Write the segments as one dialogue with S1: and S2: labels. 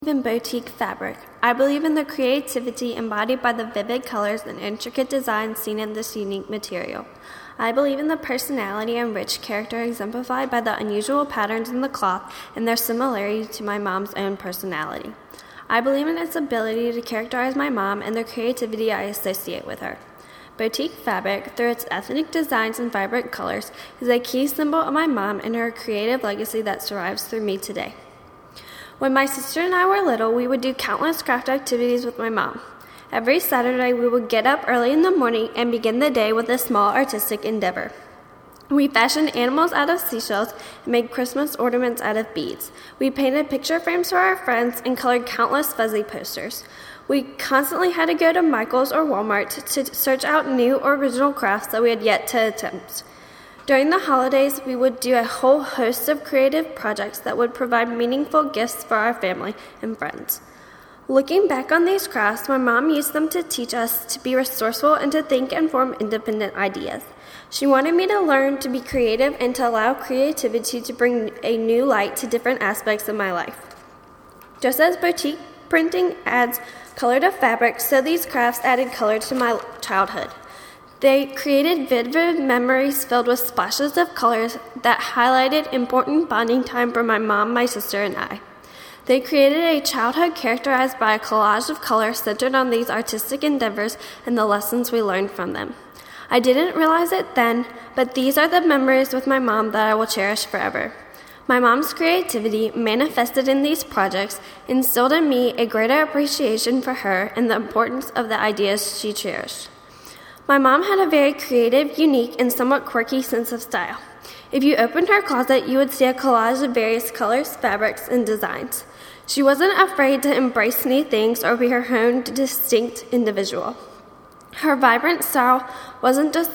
S1: In boutique fabric. I believe in the creativity embodied by the vivid colors and intricate designs seen in this unique material. I believe in the personality and rich character exemplified by the unusual patterns in the cloth and their similarity to my mom's own personality. I believe in its ability to characterize my mom and the creativity I associate with her. Boutique fabric, through its ethnic designs and vibrant colors, is a key symbol of my mom and her creative legacy that survives through me today. When my sister and I were little, we would do countless craft activities with my mom. Every Saturday, we would get up early in the morning and begin the day with a small artistic endeavor. We fashioned animals out of seashells and made Christmas ornaments out of beads. We painted picture frames for our friends and colored countless fuzzy posters. We constantly had to go to Michael's or Walmart to search out new or original crafts that we had yet to attempt. During the holidays, we would do a whole host of creative projects that would provide meaningful gifts for our family and friends. Looking back on these crafts, my mom used them to teach us to be resourceful and to think and form independent ideas. She wanted me to learn to be creative and to allow creativity to bring a new light to different aspects of my life. Just as boutique printing adds color to fabric, so these crafts added color to my childhood. They created vivid memories filled with splashes of colors that highlighted important bonding time for my mom, my sister, and I. They created a childhood characterized by a collage of color centered on these artistic endeavors and the lessons we learned from them. I didn't realize it then, but these are the memories with my mom that I will cherish forever. My mom's creativity, manifested in these projects, instilled in me a greater appreciation for her and the importance of the ideas she cherished. My mom had a very creative, unique, and somewhat quirky sense of style. If you opened her closet, you would see a collage of various colors, fabrics, and designs. She wasn't afraid to embrace new things or be her own distinct individual. Her vibrant style wasn't just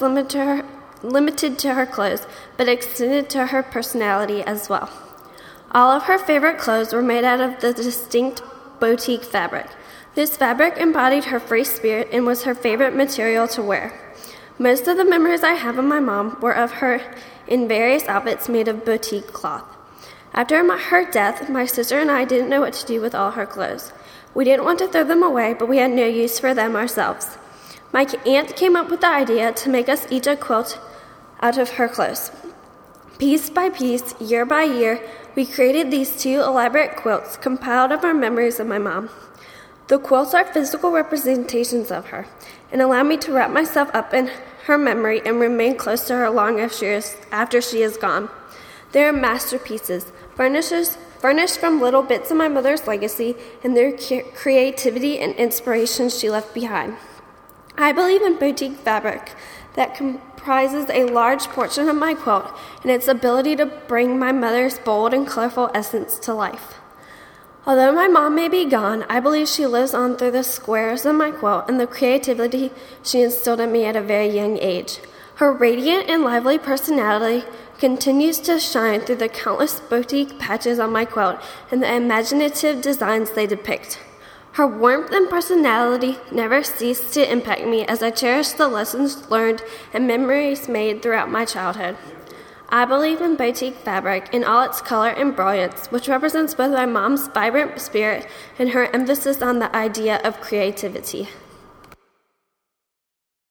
S1: limited to her clothes, but extended to her personality as well. All of her favorite clothes were made out of the distinct boutique fabric. This fabric embodied her free spirit and was her favorite material to wear. Most of the memories I have of my mom were of her in various outfits made of boutique cloth. After her death, my sister and I didn't know what to do with all her clothes. We didn't want to throw them away, but we had no use for them ourselves. My aunt came up with the idea to make us each a quilt out of her clothes. Piece by piece, year by year, we created these two elaborate quilts compiled of our memories of my mom. The quilts are physical representations of her and allow me to wrap myself up in her memory and remain close to her long after she is gone. They are masterpieces, furnished from little bits of my mother's legacy and their creativity and inspiration she left behind. I believe in boutique fabric that comprises a large portion of my quilt and its ability to bring my mother's bold and colorful essence to life. Although my mom may be gone, I believe she lives on through the squares of my quilt and the creativity she instilled in me at a very young age. Her radiant and lively personality continues to shine through the countless boutique patches on my quilt and the imaginative designs they depict. Her warmth and personality never cease to impact me as I cherish the lessons learned and memories made throughout my childhood. I believe in boutique fabric in all its color and brilliance, which represents both my mom's vibrant spirit and her emphasis on the idea of creativity.